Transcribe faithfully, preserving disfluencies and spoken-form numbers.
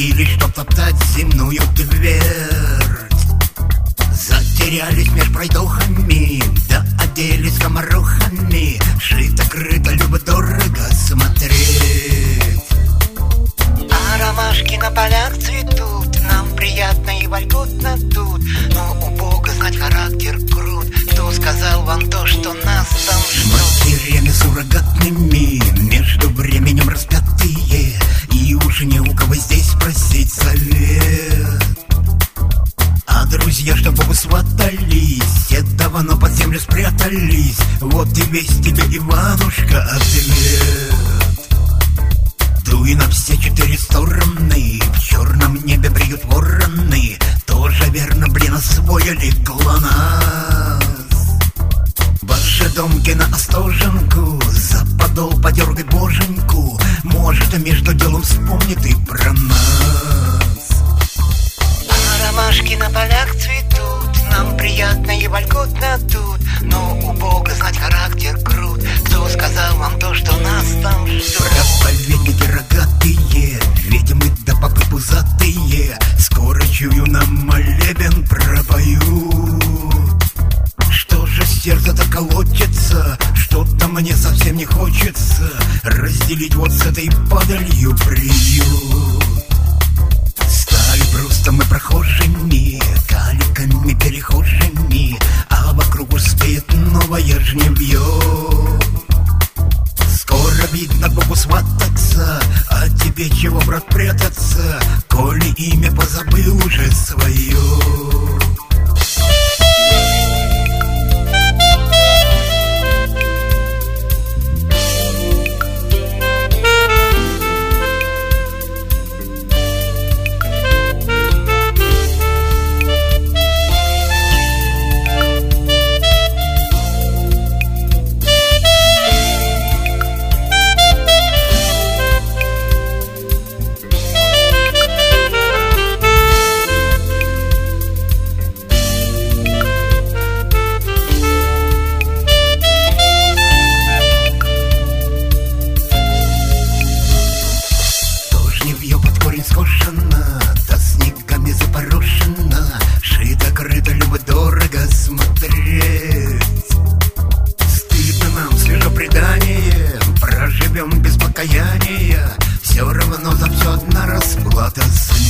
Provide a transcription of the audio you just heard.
Явились, чтоб топтать земную твердь. Затерялись меж пройдохами, да оделись скоморохами. Шито-крыто, любо-дорого смотреть. А ромашки на полях цветут, нам приятно и вольготно тут. Но у Бога знать характер крут. Кто сказал вам то, что нас там ждут? Матерями суррогатными, между временем распятые. И уж не у кого здесь просить совет. А друзья, чтобы вы сватались, все давно под землю спрятались. Вот и весь тебе, Иванушка, ответ. Дуй на все четыре стороны, в черном небе бреют вороны. Тоже верно, блин, освоили глонасс. Ваши домки на Остоженку, за подол подергай боженьку. Может, между делом вспомнит и про нас. А ромашки на полях цветут, нам приятно и вольготно тут. Но у Бога знать характер крут. Кто сказал вам то, что нас там ждут? Проповедники рогатые, ведьмы да попы пузатые, скоро, чую, нам молебен пропоют. Что же сердце-то колотится, что-то мне совсем не хочется разделить вот с этой падалью приют. Стали просто мы прохожими, каликами перехожими, а вокруг успеет новое жневье. Скоро видно Богу свататься, а тебе чего, брат, прятаться, коли имя позабыл уже свое. Скошена, да снегами запорошена, шито-крыто, любо-дорого смотреть. Стыдно нам, свежо преданием, проживем без покаяния. Все равно за все одна расплата с